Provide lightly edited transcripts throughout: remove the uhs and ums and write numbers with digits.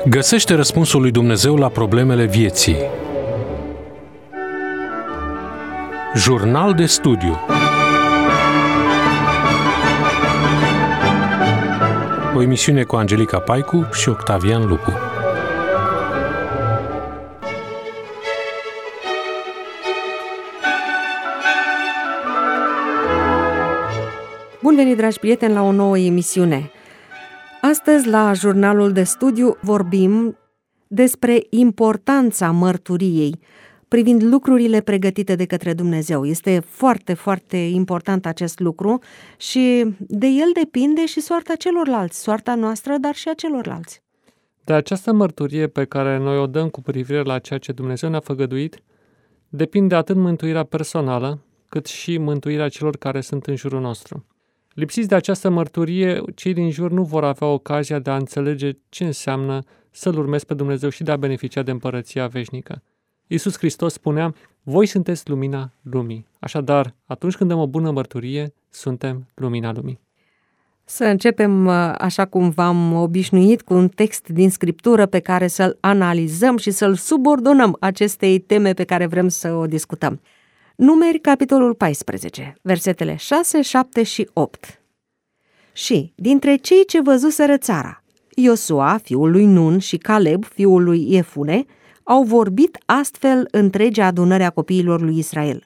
Găsește răspunsul lui Dumnezeu la problemele vieții. Jurnal de studiu. O emisiune cu Angelica Paicu și Octavian Lupu. Bun venit, dragi prieteni, la o nouă emisiune. Astăzi, la Jurnalul de Studiu, vorbim despre importanța mărturiei privind lucrurile pregătite de către Dumnezeu. Este foarte, foarte important acest lucru și de el depinde și soarta celorlalți, soarta noastră, dar și a celorlalți. De această mărturie pe care noi o dăm cu privire la ceea ce Dumnezeu ne-a făgăduit, depinde atât mântuirea personală, cât și mântuirea celor care sunt în jurul nostru. Lipsiți de această mărturie, cei din jur nu vor avea ocazia de a înțelege ce înseamnă să-L urmezi pe Dumnezeu și de a beneficia de împărăția veșnică. Iisus Hristos spunea, voi sunteți lumina lumii. Așadar, atunci când dăm o bună mărturie, suntem lumina lumii. Să începem, așa cum v-am obișnuit, cu un text din Scriptură pe care să-l analizăm și să-l subordonăm acestei teme pe care vrem să o discutăm. Numeri, capitolul 14, versetele 6, 7 și 8. Și, dintre cei ce văzuseră țara, Iosua, fiul lui Nun, și Caleb, fiul lui Iefune, au vorbit astfel întregea adunare a copiilor lui Israel.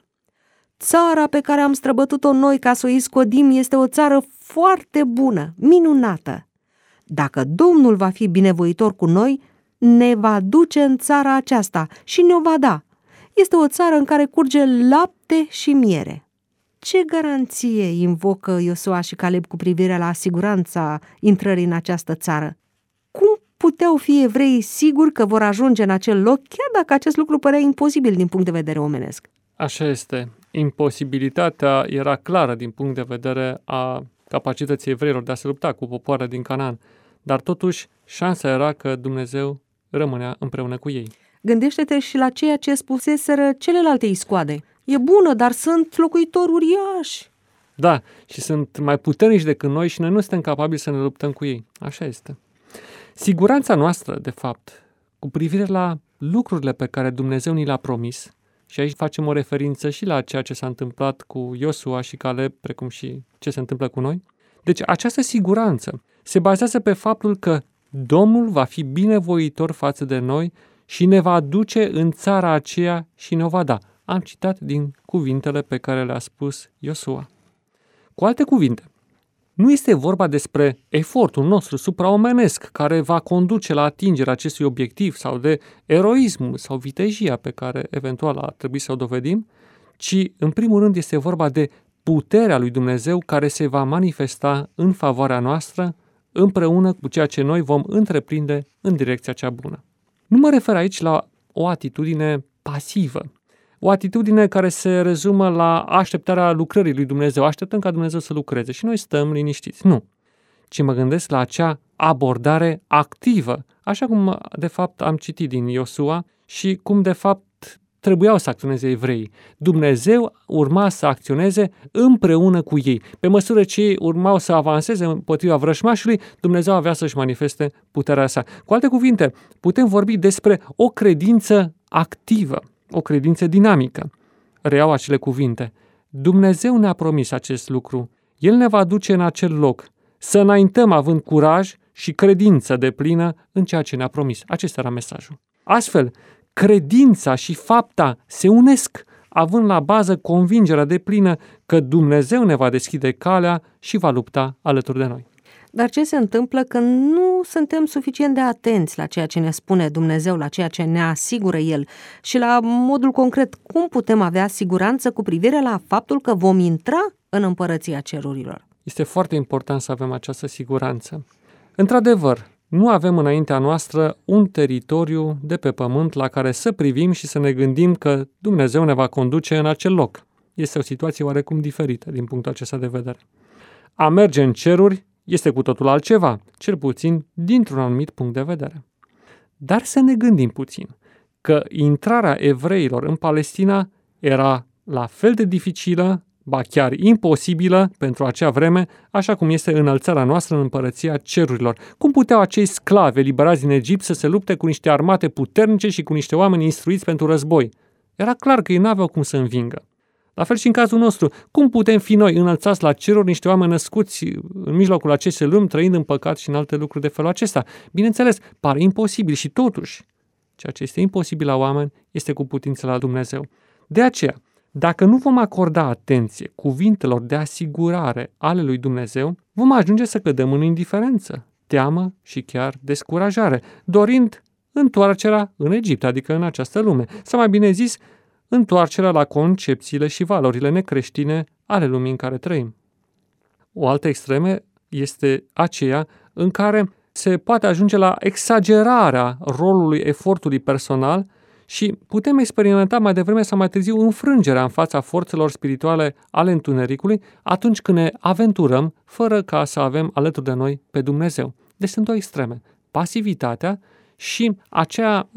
Țara pe care am străbătut-o noi ca să o iscodim este o țară foarte bună, minunată. Dacă Domnul va fi binevoitor cu noi, ne va duce în țara aceasta și ne-o va da. Este o țară în care curge lapte și miere. Ce garanție invocă Iosua și Caleb cu privire la siguranța intrării în această țară? Cum puteau fi evreii siguri că vor ajunge în acel loc, chiar dacă acest lucru părea imposibil din punct de vedere omenesc? Așa este. Imposibilitatea era clară din punct de vedere a capacității evreilor de a se lupta cu popoarele din Canaan, dar totuși șansa era că Dumnezeu rămânea împreună cu ei. Gândește-te și la ceea ce spuseseră celelalte iscoade. E bună, dar sunt locuitori uriași. Da, și sunt mai puternici decât noi și noi nu suntem capabili să ne luptăm cu ei. Așa este. Siguranța noastră, de fapt, cu privire la lucrurile pe care Dumnezeu ni le-a promis, și aici facem o referință și la ceea ce s-a întâmplat cu Iosua și Caleb, precum și ce se întâmplă cu noi. Deci această siguranță se bazează pe faptul că Domnul va fi binevoitor față de noi și ne va duce în țara aceea și ne-o va da. Am citat din cuvintele pe care le-a spus Iosua. Cu alte cuvinte, nu este vorba despre efortul nostru supraomenesc care va conduce la atingerea acestui obiectiv sau de eroism sau vitejia pe care eventual ar trebui să o dovedim, ci în primul rând este vorba de puterea lui Dumnezeu care se va manifesta în favoarea noastră împreună cu ceea ce noi vom întreprinde în direcția cea bună. Nu mă refer aici la o atitudine pasivă, o atitudine care se rezumă la așteptarea lucrării lui Dumnezeu. Așteptăm ca Dumnezeu să lucreze și noi stăm liniștiți. Nu. Ci mă gândesc la acea abordare activă, așa cum de fapt am citit din Iosua și cum de fapt trebuiau să acționeze evreii. Dumnezeu urma să acționeze împreună cu ei. Pe măsură ce ei urmau să avanseze împotriva vrăjmașului, Dumnezeu avea să-și manifeste puterea sa. Cu alte cuvinte, putem vorbi despre o credință activă, o credință dinamică. Reiau acele cuvinte. Dumnezeu ne-a promis acest lucru. El ne va duce în acel loc, să înaintăm având curaj și credință deplină în ceea ce ne-a promis. Acesta era mesajul. Astfel, credința și fapta se unesc, având la bază convingerea deplină că Dumnezeu ne va deschide calea și va lupta alături de noi. Dar ce se întâmplă când nu suntem suficient de atenți la ceea ce ne spune Dumnezeu, la ceea ce ne asigură El și la modul concret, cum putem avea siguranță cu privire la faptul că vom intra în împărăția cerurilor? Este foarte important să avem această siguranță. Într-adevăr, nu avem înaintea noastră un teritoriu de pe pământ la care să privim și să ne gândim că Dumnezeu ne va conduce în acel loc. Este o situație oarecum diferită din punctul acesta de vedere. A merge în ceruri este cu totul altceva, cel puțin dintr-un anumit punct de vedere. Dar să ne gândim puțin că intrarea evreilor în Palestina era la fel de dificilă, ba chiar imposibilă pentru acea vreme, așa cum este înălțarea noastră în împărăția cerurilor. Cum puteau acei sclavi eliberați din Egipt să se lupte cu niște armate puternice și cu niște oameni instruiți pentru război? Era clar că ei n-aveau cum să învingă. La fel și în cazul nostru, cum putem fi noi înălțați la ceruri niște oameni născuți în mijlocul acestei lumi, trăind în păcat și în alte lucruri de felul acesta? Bineînțeles, pare imposibil și totuși, ceea ce este imposibil la oameni este cu putință la Dumnezeu. De aceea, dacă nu vom acorda atenție cuvintelor de asigurare ale lui Dumnezeu, vom ajunge să cădem în indiferență, teamă și chiar descurajare, dorind întoarcerea în Egipt, adică în această lume, sau mai bine zis, întoarcerea la concepțiile și valorile necreștine ale lumii în care trăim. O altă extremă este aceea în care se poate ajunge la exagerarea rolului efortului personal și putem experimenta mai devreme sau mai târziu înfrângerea în fața forțelor spirituale ale întunericului atunci când ne aventurăm fără ca să avem alături de noi pe Dumnezeu. Deci sunt două extreme, pasivitatea și aceea,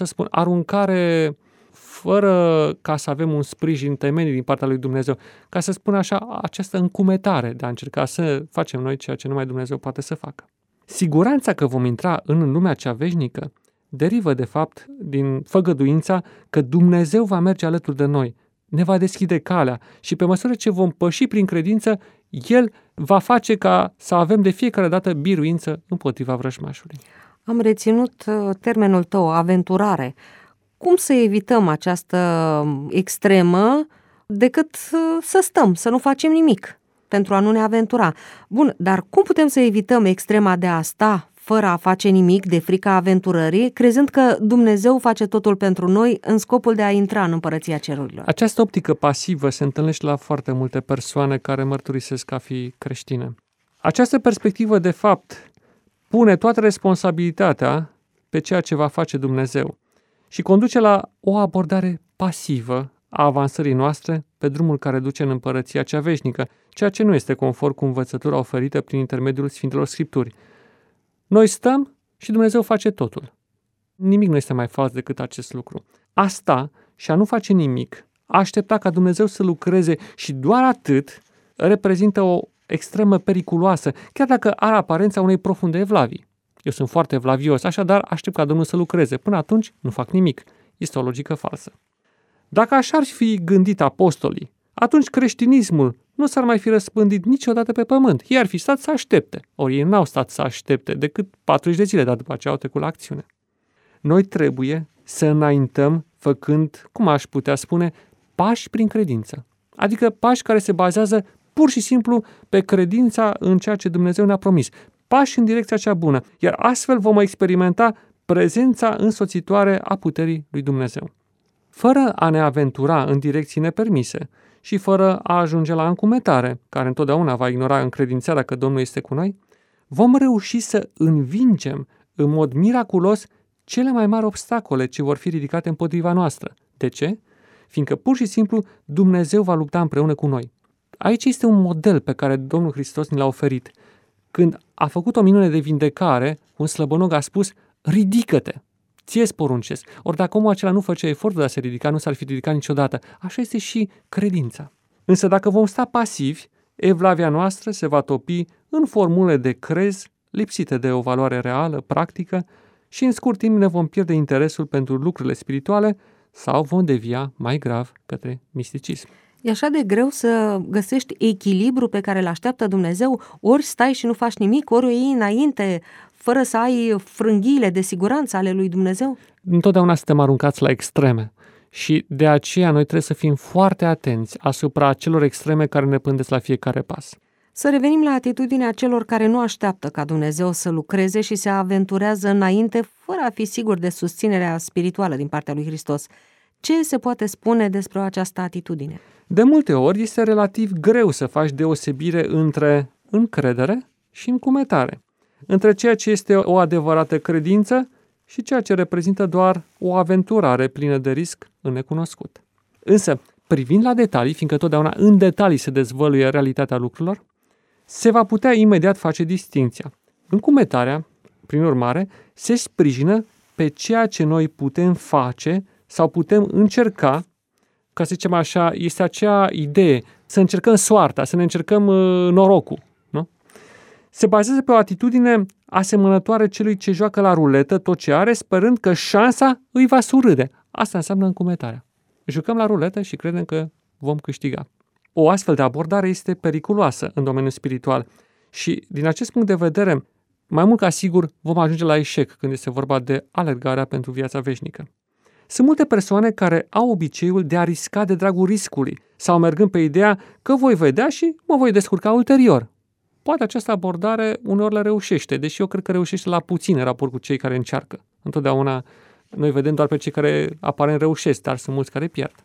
aruncare fără ca să avem un sprijin temeinic din partea lui Dumnezeu, ca să spun așa, această încumetare de a încerca să facem noi ceea ce numai Dumnezeu poate să facă. Siguranța că vom intra în lumea cea veșnică derivă, de fapt, din făgăduința că Dumnezeu va merge alături de noi, ne va deschide calea și pe măsură ce vom păși prin credință, El va face ca să avem de fiecare dată biruință împotriva vrăjmașului. Am reținut termenul tău, aventurare. Cum să evităm această extremă decât să stăm, să nu facem nimic pentru a nu ne aventura? Bun, dar cum putem să evităm extrema de a sta fără a face nimic, de frica aventurării, crezând că Dumnezeu face totul pentru noi în scopul de a intra în împărăția cerurilor? Această optică pasivă se întâlnește la foarte multe persoane care mărturisesc a fi creștine. Această perspectivă, de fapt, pune toată responsabilitatea pe ceea ce va face Dumnezeu și conduce la o abordare pasivă a avansării noastre pe drumul care duce în împărăția cea veșnică, ceea ce nu este conform cu învățătura oferită prin intermediul Sfintelor Scripturi. Noi stăm și Dumnezeu face totul. Nimic nu este mai fals decât acest lucru. A sta și a nu face nimic, a aștepta ca Dumnezeu să lucreze și doar atât, reprezintă o extremă periculoasă, chiar dacă are aparența unei profunde evlavii. Eu sunt foarte evlavios, așadar aștept ca Domnul să lucreze. Până atunci nu fac nimic. Este o logică falsă. Dacă așa ar fi gândit apostolii, atunci creștinismul nu s-ar mai fi răspândit niciodată pe pământ. Ei ar fi stat să aștepte. Ori ei n-au stat să aștepte decât 40 de zile, dar după aceea au trecut la acțiune. Noi trebuie să înaintăm făcând, cum aș putea spune, pași prin credință. Adică pași care se bazează pur și simplu pe credința în ceea ce Dumnezeu ne-a promis. Pași în direcția cea bună, iar astfel vom experimenta prezența însoțitoare a puterii lui Dumnezeu. Fără a ne aventura în direcții nepermise și fără a ajunge la încumetare, care întotdeauna va ignora încredințarea că Domnul este cu noi, vom reuși să învingem în mod miraculos cele mai mari obstacole ce vor fi ridicate împotriva noastră. De ce? Fiindcă pur și simplu Dumnezeu va lupta împreună cu noi. Aici este un model pe care Domnul Hristos ne l-a oferit. Când a făcut o minune de vindecare, un slăbănog a spus, ridică-te, ție-ți poruncesc. Ori dacă omul acela nu făcea efortul de a se ridica, nu s-ar fi ridicat niciodată. Așa este și credința. Însă dacă vom sta pasivi, evlavia noastră se va topi în formule de crez, lipsite de o valoare reală, practică, și în scurt timp ne vom pierde interesul pentru lucrurile spirituale sau vom devia mai grav către misticism. E așa de greu să găsești echilibru pe care îl așteaptă Dumnezeu, ori stai și nu faci nimic, ori o iei înainte, fără să ai frânghiile de siguranță ale lui Dumnezeu? Întotdeauna suntem aruncați la extreme și de aceea noi trebuie să fim foarte atenți asupra celor extreme care ne pândesc la fiecare pas. Să revenim la atitudinea celor care nu așteaptă ca Dumnezeu să lucreze și se aventurează înainte, fără a fi sigur de susținerea spirituală din partea lui Hristos. Ce se poate spune despre această atitudine? De multe ori este relativ greu să faci deosebire între încredere și încumetare, între ceea ce este o adevărată credință și ceea ce reprezintă doar o aventurare plină de risc în necunoscut. Însă, privind la detalii, fiindcă totdeauna în detalii se dezvăluie realitatea lucrurilor, se va putea imediat face distincția. Încumetarea, prin urmare, se sprijină pe ceea ce noi putem face sau putem încerca ca să zicem așa, este acea idee să încercăm soarta, să ne încercăm norocul. Nu? Se bazează pe o atitudine asemănătoare celui ce joacă la ruletă tot ce are, sperând că șansa îi va surâde. Asta înseamnă încumetarea. Jucăm la ruletă și credem că vom câștiga. O astfel de abordare este periculoasă în domeniul spiritual și, din acest punct de vedere, mai mult ca sigur vom ajunge la eșec când este vorba de alergarea pentru viața veșnică. Sunt multe persoane care au obiceiul de a risca de dragul riscului sau mergând pe ideea că voi vedea și mă voi descurca ulterior. Poate această abordare uneori le reușește, deși eu cred că reușește la puțin în raport cu cei care încearcă. Întotdeauna noi vedem doar pe cei care aparent reușesc, dar sunt mulți care pierd.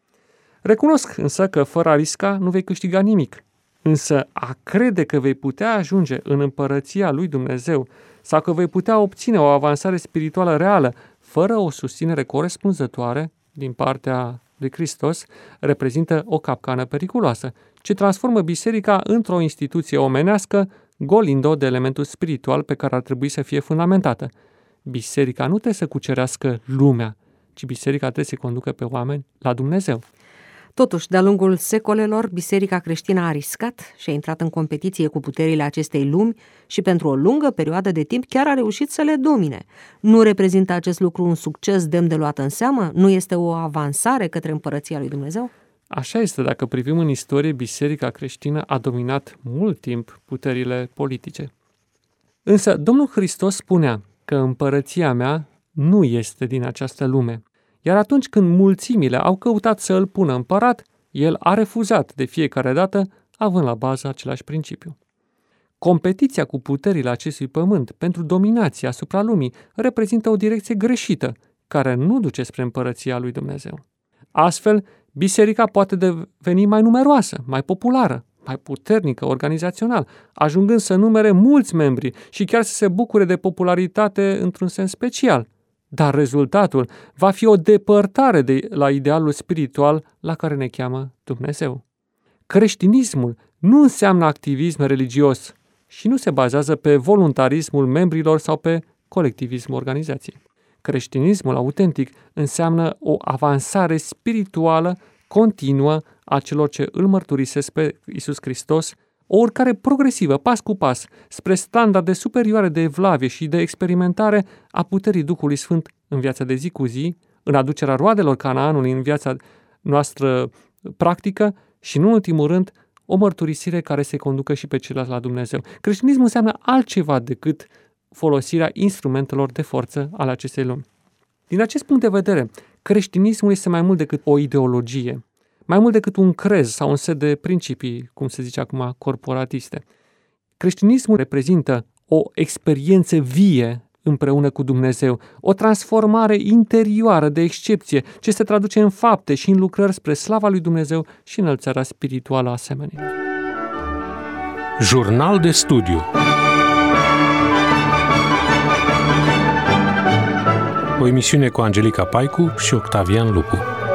Recunosc însă că fără a risca nu vei câștiga nimic. Însă a crede că vei putea ajunge în împărăția lui Dumnezeu sau că vei putea obține o avansare spirituală reală fără o susținere corespunzătoare din partea lui Hristos reprezintă o capcană periculoasă, ce transformă biserica într-o instituție omenească, golind-o de elementul spiritual pe care ar trebui să fie fundamentată. Biserica nu trebuie să cucerească lumea, ci biserica trebuie să conducă pe oameni la Dumnezeu. Totuși, de-a lungul secolelor, biserica creștină a riscat și a intrat în competiție cu puterile acestei lumi și pentru o lungă perioadă de timp chiar a reușit să le domine. Nu reprezintă acest lucru un succes demn de luat în seamă? Nu este o avansare către împărăția lui Dumnezeu? Așa este, dacă privim în istorie, biserica creștină a dominat mult timp puterile politice. Însă Domnul Hristos spunea că împărăția mea nu este din această lume. Iar atunci când mulțimile au căutat să îl pună împărat, el a refuzat de fiecare dată, având la bază același principiu. Competiția cu puterile acestui pământ pentru dominația asupra lumii reprezintă o direcție greșită, care nu duce spre împărăția lui Dumnezeu. Astfel, biserica poate deveni mai numeroasă, mai populară, mai puternică organizațional, ajungând să numere mulți membri și chiar să se bucure de popularitate într-un sens special. Dar rezultatul va fi o depărtare de la idealul spiritual la care ne cheamă Dumnezeu. Creștinismul nu înseamnă activism religios și nu se bazează pe voluntarismul membrilor sau pe colectivismul organizației. Creștinismul autentic înseamnă o avansare spirituală continuă a celor ce îl mărturisesc pe Iisus Hristos, o urcare progresivă, pas cu pas, spre standarde superioare de evlavie și de experimentare a puterii Duhului Sfânt în viața de zi cu zi, în aducerea roadelor Canaanului în viața noastră practică și, în ultimul rând, o mărturisire care se conducă și pe ceilalți la Dumnezeu. Creștinismul înseamnă altceva decât folosirea instrumentelor de forță ale acestei lumi. Din acest punct de vedere, creștinismul este mai mult decât o ideologie, mai mult decât un crez sau un set de principii, cum se zice acum, corporatiste. Creștinismul reprezintă o experiență vie împreună cu Dumnezeu, o transformare interioară de excepție, ce se traduce în fapte și în lucrări spre slava lui Dumnezeu și înălțarea spirituală a semenilor. Jurnal de studiu. O emisiune cu Angelica Paicu și Octavian Lupu.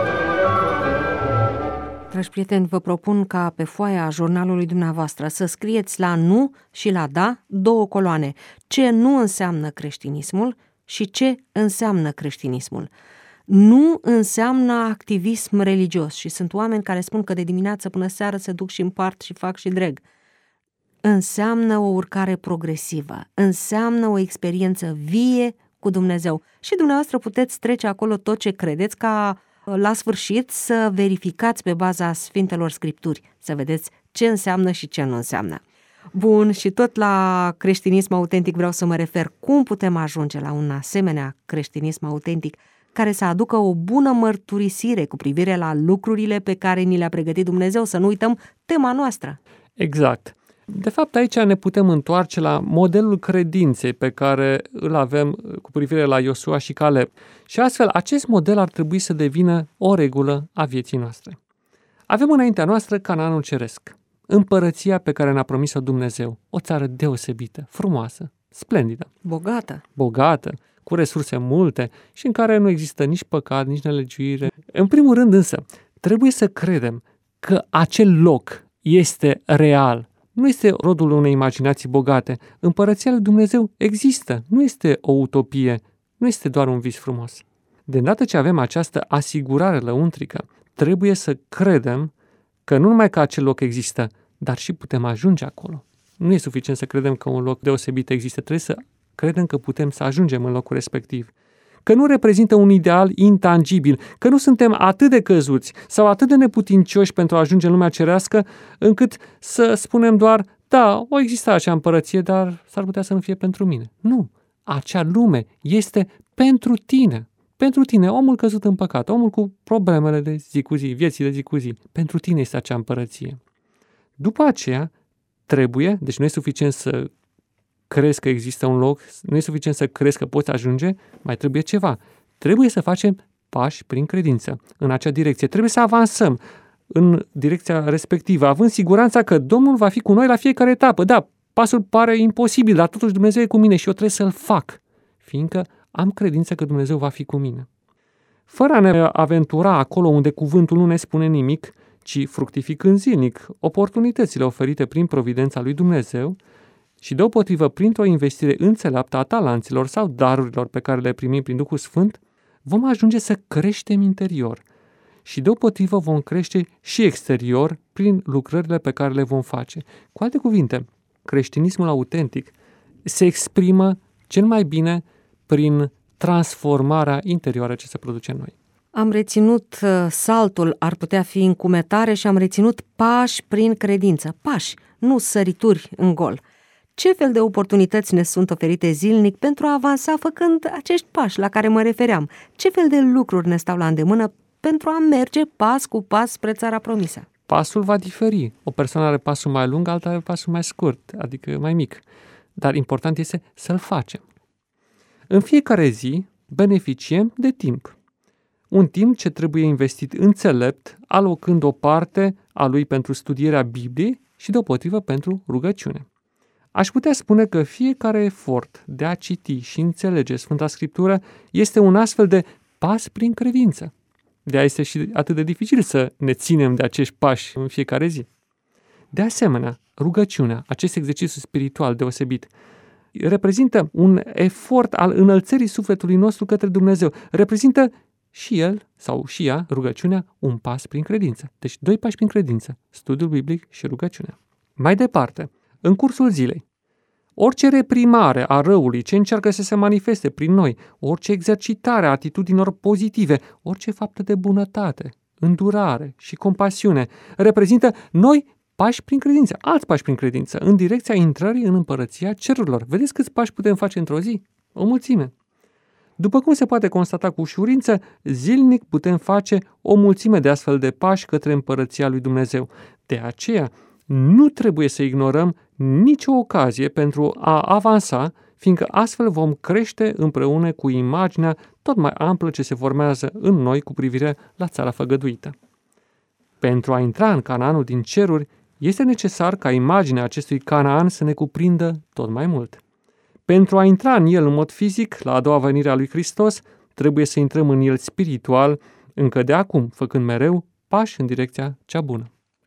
Dragi prieteni, vă propun ca pe foaia jurnalului dumneavoastră să scrieți la nu și la da 2 coloane. Ce nu înseamnă creștinismul și ce înseamnă creștinismul. Nu înseamnă activism religios și sunt oameni care spun că de dimineață până seară se duc și împart și fac și dreg. Înseamnă o urcare progresivă, înseamnă o experiență vie cu Dumnezeu și dumneavoastră puteți trece acolo tot ce credeți ca la sfârșit să verificați pe baza Sfintelor Scripturi, să vedeți ce înseamnă și ce nu înseamnă. Bun, și tot la creștinism autentic vreau să mă refer. Cum putem ajunge la un asemenea creștinism autentic care să aducă o bună mărturisire cu privire la lucrurile pe care ni le-a pregătit Dumnezeu, să nu uităm tema noastră. Exact. De fapt, aici ne putem întoarce la modelul credinței pe care îl avem cu privire la Iosua și Caleb. Și astfel, acest model ar trebui să devină o regulă a vieții noastre. Avem înaintea noastră Canaanul ceresc, împărăția pe care ne-a promis-o Dumnezeu, o țară deosebită, frumoasă, splendidă. Bogată, cu resurse multe și în care nu există nici păcat, nici nelegiuire. În primul rând însă, trebuie să credem că acel loc este real. Nu este rodul unei imaginații bogate. Împărăția lui Dumnezeu există, nu este o utopie, nu este doar un vis frumos. De îndată ce avem această asigurare lăuntrică, trebuie să credem că nu numai că acel loc există, dar și putem ajunge acolo. Nu e suficient să credem că un loc deosebit există, trebuie să credem că putem să ajungem în locul respectiv. Că nu reprezintă un ideal intangibil, că nu suntem atât de căzuți sau atât de neputincioși pentru a ajunge în lumea cerească, încât să spunem doar, da, o există acea împărăție, dar s-ar putea să nu fie pentru mine. Nu, acea lume este pentru tine. Pentru tine, omul căzut în păcat, omul cu problemele de zi cu zi, vieții de zi cu zi. Pentru tine este acea împărăție. După aceea, deci nu e suficient să crezi că există un loc, nu e suficient să crezi că poți ajunge, mai trebuie ceva. Trebuie să facem pași prin credință în acea direcție. Trebuie să avansăm în direcția respectivă, având siguranța că Domnul va fi cu noi la fiecare etapă. Da, pasul pare imposibil, dar totuși Dumnezeu e cu mine și eu trebuie să-l fac, fiindcă am credință că Dumnezeu va fi cu mine. Fără a ne aventura acolo unde cuvântul nu ne spune nimic, ci fructificând zilnic oportunitățile oferite prin providența lui Dumnezeu și deopotrivă printr-o investire înțeleaptă a talanților sau darurilor pe care le primim prin Duhul Sfânt, vom ajunge să creștem interior și deopotrivă vom crește și exterior prin lucrările pe care le vom face. Cu alte cuvinte, creștinismul autentic se exprimă cel mai bine prin transformarea interioară ce se produce în noi. Am reținut saltul ar putea fi încumetare și am reținut pași prin credință. Pași, nu sărituri în gol. Ce fel de oportunități ne sunt oferite zilnic pentru a avansa făcând acești pași la care mă refeream? Ce fel de lucruri ne stau la îndemână pentru a merge pas cu pas spre țara promisă? Pasul va diferi. O persoană are pasul mai lung, alta are pasul mai scurt, adică mai mic. Dar important este să-l facem. În fiecare zi beneficiem de timp. Un timp ce trebuie investit înțelept, alocând o parte a lui pentru studierea Bibliei și deopotrivă pentru rugăciune. Aș putea spune că fiecare efort de a citi și înțelege Sfânta Scriptură este un astfel de pas prin credință. De-aia este și atât de dificil să ne ținem de acești pași în fiecare zi. De asemenea, rugăciunea, acest exercițiu spiritual deosebit, reprezintă un efort al înălțării sufletului nostru către Dumnezeu. Reprezintă și el sau și ea, rugăciunea, un pas prin credință. Deci 2 pași prin credință, studiul biblic și rugăciunea. Mai departe, în cursul zilei, orice reprimare a răului ce încearcă să se manifeste prin noi, orice exercitare a atitudinilor pozitive, orice faptă de bunătate, îndurare și compasiune, reprezintă noi pași prin credință, alți pași prin credință, în direcția intrării în împărăția cerurilor. Vedeți câți pași putem face într-o zi? O mulțime. După cum se poate constata cu ușurință, zilnic putem face o mulțime de astfel de pași către împărăția lui Dumnezeu. De aceea, nu trebuie să ignorăm nicio ocazie pentru a avansa, fiindcă astfel vom crește împreună cu imaginea tot mai amplă ce se formează în noi cu privire la țara făgăduită. Pentru a intra în Canaanul din ceruri, este necesar ca imaginea acestui Canaan să ne cuprindă tot mai mult. Pentru a intra în el în mod fizic, la a doua venire a lui Hristos, trebuie să intrăm în el spiritual, încă de acum, făcând mereu pași în direcția cea bună.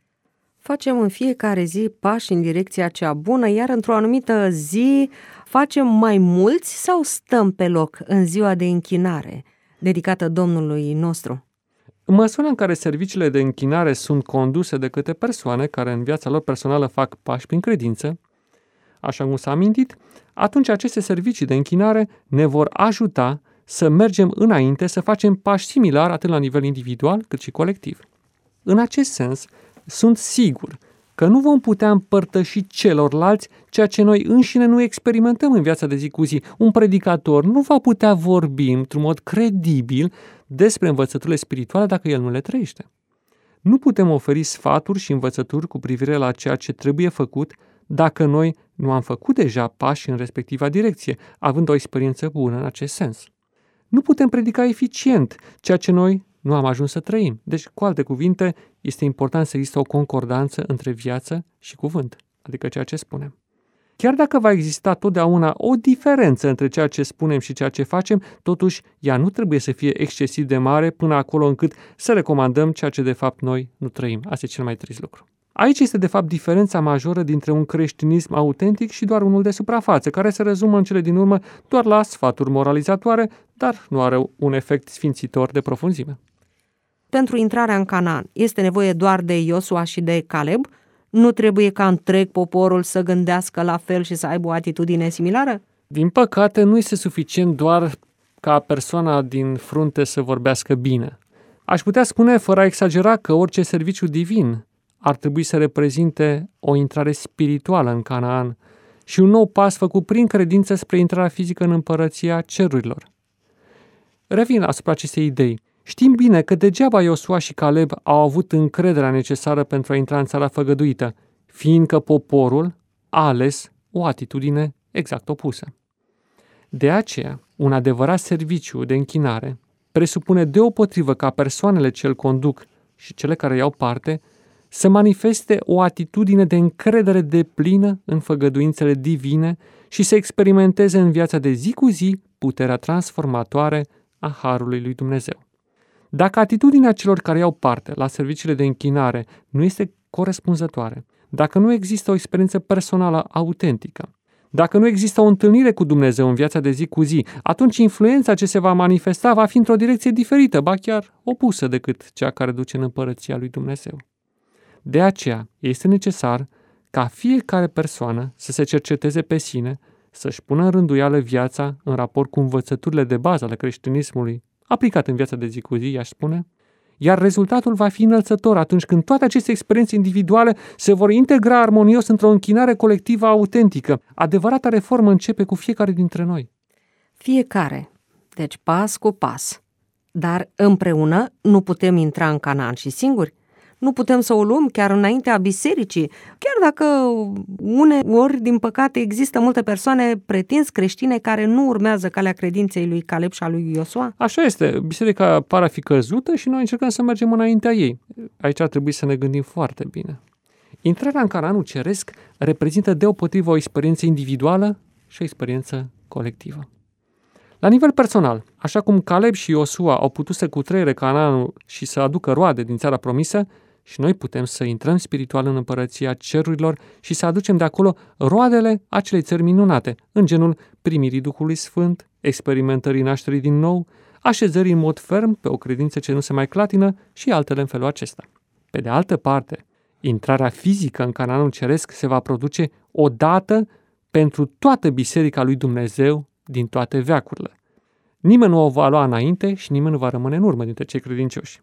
Facem în fiecare zi pași în direcția cea bună, iar într-o anumită zi facem mai mulți sau stăm pe loc în ziua de închinare dedicată Domnului nostru? În măsura în care serviciile de închinare sunt conduse de către persoane care în viața lor personală fac pași prin credință, așa cum s-a amintit, atunci aceste servicii de închinare ne vor ajuta să mergem înainte, să facem pași similari atât la nivel individual cât și colectiv. În acest sens, sunt sigur că nu vom putea împărtăși celorlalți ceea ce noi înșine nu experimentăm în viața de zi cu zi. Un predicator nu va putea vorbi într-un mod credibil despre învățăturile spirituale dacă el nu le trăiește. Nu putem oferi sfaturi și învățături cu privire la ceea ce trebuie făcut dacă noi nu am făcut deja pași în respectiva direcție, având o experiență bună în acest sens. Nu putem predica eficient ceea ce noi nu am ajuns să trăim. Deci, cu alte cuvinte, este important să există o concordanță între viață și cuvânt, adică ceea ce spunem. Chiar dacă va exista totdeauna o diferență între ceea ce spunem și ceea ce facem, totuși ea nu trebuie să fie excesiv de mare până acolo încât să recomandăm ceea ce de fapt noi nu trăim. Asta e cel mai trist lucru. Aici este de fapt diferența majoră dintre un creștinism autentic și doar unul de suprafață, care se rezumă în cele din urmă doar la sfaturi moralizatoare, dar nu are un efect sfințitor de profunzime. pentru intrarea în Canaan este nevoie doar de Iosua și de Caleb? Nu trebuie ca întreg poporul să gândească la fel și să aibă o atitudine similară? Din păcate, nu este suficient doar ca persoana din frunte să vorbească bine. Aș putea spune, fără a exagera, că orice serviciu divin ar trebui să reprezinte o intrare spirituală în Canaan și un nou pas făcut prin credință spre intrarea fizică în împărăția cerurilor. Revin asupra acestei idei. Știm bine că degeaba Iosua și Caleb au avut încrederea necesară pentru a intra în țara făgăduită, fiindcă poporul a ales o atitudine exact opusă. De aceea, un adevărat serviciu de închinare presupune deopotrivă ca persoanele ce îl conduc și cele care iau parte să manifeste o atitudine de încredere deplină în făgăduințele divine și să experimenteze în viața de zi cu zi puterea transformatoare a Harului lui Dumnezeu. Dacă atitudinea celor care iau parte la serviciile de închinare nu este corespunzătoare, dacă nu există o experiență personală autentică, dacă nu există o întâlnire cu Dumnezeu în viața de zi cu zi, atunci influența ce se va manifesta va fi într-o direcție diferită, ba chiar opusă decât cea care duce în împărăția lui Dumnezeu. De aceea este necesar ca fiecare persoană să se cerceteze pe sine, să-și pună în rânduială viața în raport cu învățăturile de bază ale creștinismului, aplicat în viața de zi cu zi, aș spune, iar rezultatul va fi înălțător atunci când toate aceste experiențe individuale se vor integra armonios într-o închinare colectivă autentică. Adevărata reformă începe cu fiecare dintre noi. Fiecare, deci pas cu pas. Dar împreună nu putem intra în Canaan și singuri. Nu putem să o luăm chiar înaintea bisericii, chiar dacă uneori, din păcate, există multe persoane pretins creștine care nu urmează calea credinței lui Caleb și a lui Iosua. Așa este, biserica pare a fi căzută și noi încercăm să mergem înaintea ei. Aici ar trebui să ne gândim foarte bine. Intrarea în Canaanul ceresc reprezintă deopotrivă o experiență individuală și o experiență colectivă. La nivel personal, așa cum Caleb și Iosua au putut să cutreiere Canaanul și să aducă roade din țara promisă, și noi putem să intrăm spiritual în împărăția cerurilor și să aducem de acolo roadele acelei țări minunate, în genul primirii Duhului Sfânt, experimentării nașterii din nou, așezării în mod ferm pe o credință ce nu se mai clatină și altele în felul acesta. Pe de altă parte, intrarea fizică în Canaanul ceresc se va produce odată pentru toată biserica lui Dumnezeu din toate veacurile. Nimeni nu o va lua înainte și nimeni nu va rămâne în urmă dintre cei credincioși.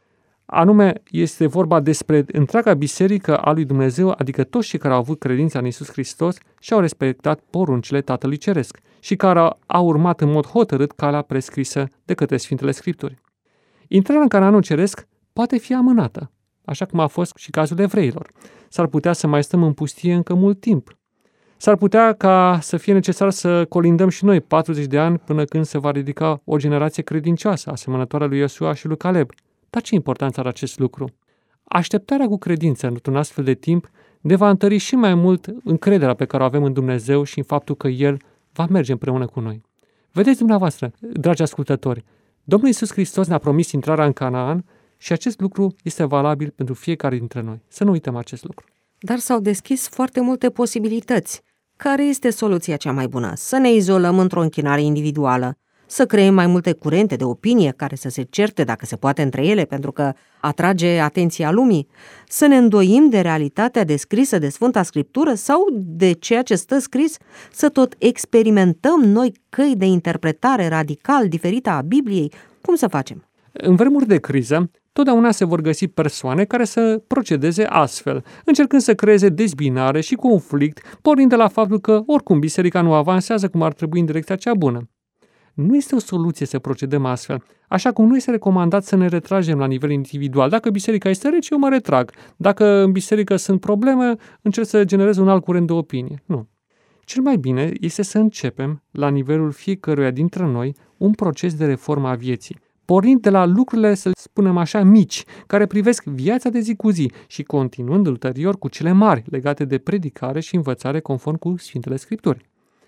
Anume, este vorba despre întreaga biserică a lui Dumnezeu, adică toți cei care au avut credința în Iisus Hristos și au respectat poruncile Tatălui Ceresc și care au urmat în mod hotărât calea prescrisă de către Sfintele Scripturi. Intrarea în Canaanul Ceresc poate fi amânată, așa cum a fost și cazul evreilor. S-ar putea să mai stăm în pustie încă mult timp. S-ar putea ca să fie necesar să colindăm și noi 40 de ani până când se va ridica o generație credincioasă, asemănătoare lui Iosua și lui Caleb. Dar ce importanță are acest lucru? Așteptarea cu credință într-un astfel de timp ne va întări și mai mult încrederea pe care o avem în Dumnezeu și în faptul că El va merge împreună cu noi. Vedeți dumneavoastră, dragi ascultători, Domnul Iisus Hristos ne-a promis intrarea în Canaan și acest lucru este valabil pentru fiecare dintre noi. Să nu uităm acest lucru. Dar s-au deschis foarte multe posibilități. Care este soluția cea mai bună? Să ne izolăm într-o închinare individuală, să creăm mai multe curente de opinie care să se certe dacă se poate între ele pentru că atrage atenția lumii, să ne îndoim de realitatea descrisă de Sfânta Scriptură sau de ceea ce stă scris, să tot experimentăm noi căi de interpretare radical diferită a Bibliei. Cum să facem? În vremuri de criză, totdeauna se vor găsi persoane care să procedeze astfel, încercând să creeze dezbinare și conflict, pornind de la faptul că oricum biserica nu avansează cum ar trebui în direcția cea bună. Nu este o soluție să procedăm astfel, așa cum nu este recomandat să ne retragem la nivel individual. Dacă biserica este rece, eu mă retrag. Dacă în biserică sunt probleme, încerc să generez un alt curent de opinie. Nu. Cel mai bine este să începem, la nivelul fiecăruia dintre noi, un proces de reformă a vieții, pornind de la lucrurile, să spunem așa, mici, care privesc viața de zi cu zi și continuând ulterior cu cele mari, legate de predicare și învățare conform cu Sfintele Scripturi.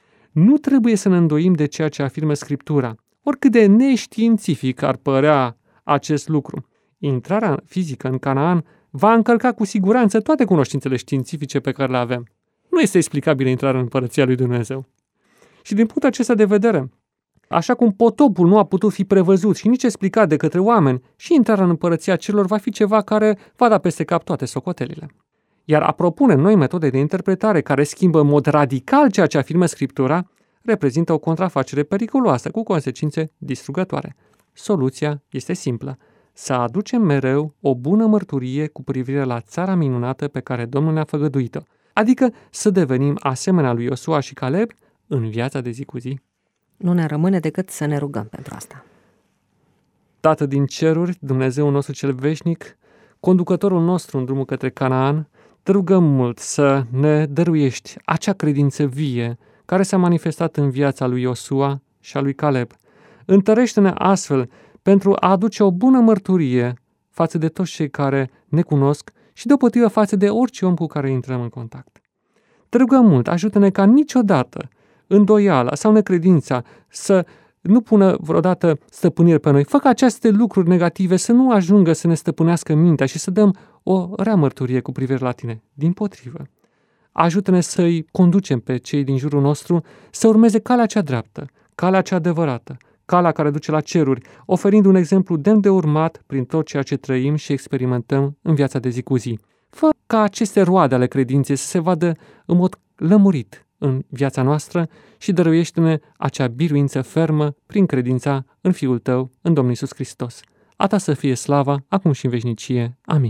Nu trebuie să ne îndoim de ceea ce afirmă Scriptura, oricât de neștiințific ar părea acest lucru. Intrarea fizică în Canaan va încălca cu siguranță toate cunoștințele științifice pe care le avem. Nu este explicabilă intrarea în împărăția lui Dumnezeu. Și din punctul acesta de vedere, Așa cum potopul nu a putut fi prevăzut și nici explicat de către oameni, și intrarea în împărăția celor va fi ceva care va da peste cap toate socotelile. Iar a propune noi metode de interpretare care schimbă în mod radical ceea ce afirmă Scriptura, reprezintă o contrafacere periculoasă cu consecințe distrugătoare. Soluția este simplă: să aducem mereu o bună mărturie cu privire la țara minunată pe care Domnul ne-a făgăduit-o, adică să devenim asemenea lui Iosua și Caleb în viața de zi cu zi. Nu ne rămâne decât să ne rugăm pentru asta. Tată din ceruri, Dumnezeu nostru cel veșnic, conducătorul nostru în drumul către Canaan, te rugăm mult să ne dăruiești acea credință vie care s-a manifestat în viața lui Iosua și a lui Caleb. Întărește-ne astfel pentru a aduce o bună mărturie față de toți cei care ne cunosc și deopotrivă față de orice om cu care intrăm în contact. Te rugăm mult, ajută-ne ca niciodată îndoiala sau necredința să nu pună vreodată stăpânire pe noi. Fă ca aceste lucruri negative să nu ajungă să ne stăpânească mintea și să dăm o rea mărturie cu privire la tine. Dimpotrivă, ajută-ne să-i conducem pe cei din jurul nostru să urmeze calea cea dreaptă, calea cea adevărată, calea care duce la ceruri, oferind un exemplu demn de urmat prin tot ceea ce trăim și experimentăm în viața de zi cu zi. Fă ca aceste roade ale credinței să se vadă în mod lămurit în viața noastră și dăruiește-ne acea biruință fermă prin credința în Fiul Tău, în Domnul Iisus Hristos. A Ta să fie slava, acum și în veșnicie. Amin.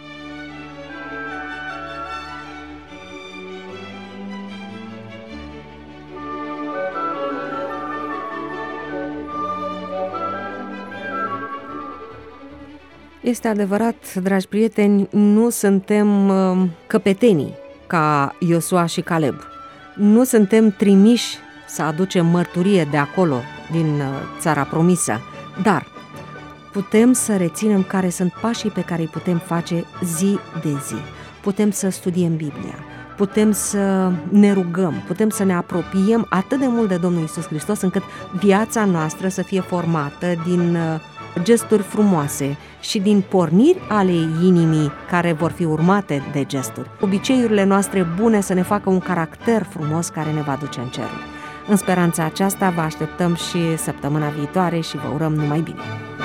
Este adevărat, dragi prieteni, nu suntem căpetenii ca Iosua și Caleb. Nu suntem trimiși să aducem mărturie de acolo, din țara promisă, dar putem să reținem care sunt pașii pe care îi putem face zi de zi. Putem să studiem Biblia, putem să ne rugăm, putem să ne apropiem atât de mult de Domnul Iisus Hristos încât viața noastră să fie formată din gesturi frumoase și din porniri ale inimii care vor fi urmate de gesturi. Obiceiurile noastre bune să ne facă un caracter frumos care ne va duce în ceruri. În speranța aceasta vă așteptăm și săptămâna viitoare și vă urăm numai bine!